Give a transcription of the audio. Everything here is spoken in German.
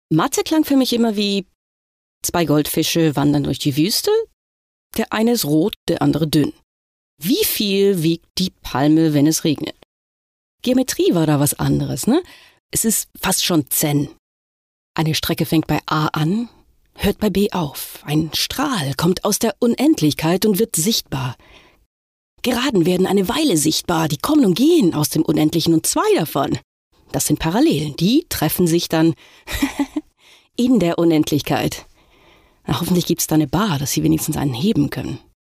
Mathe klang für mich immer wie 2 Goldfische wandern durch die Wüste. Der eine ist rot, der andere dünn. Wie viel wiegt die Palme, wenn es regnet? Geometrie war da was anderes, ne? Es ist fast schon Zen. Eine Strecke fängt bei A an, hört bei B auf. Ein Strahl kommt aus der Unendlichkeit und wird sichtbar. Geraden werden eine Weile sichtbar, die kommen und gehen aus dem Unendlichen und 2 davon. Das sind Parallelen, die treffen sich dann in der Unendlichkeit. Na, hoffentlich gibt's da eine Bar, dass sie wenigstens einen heben können.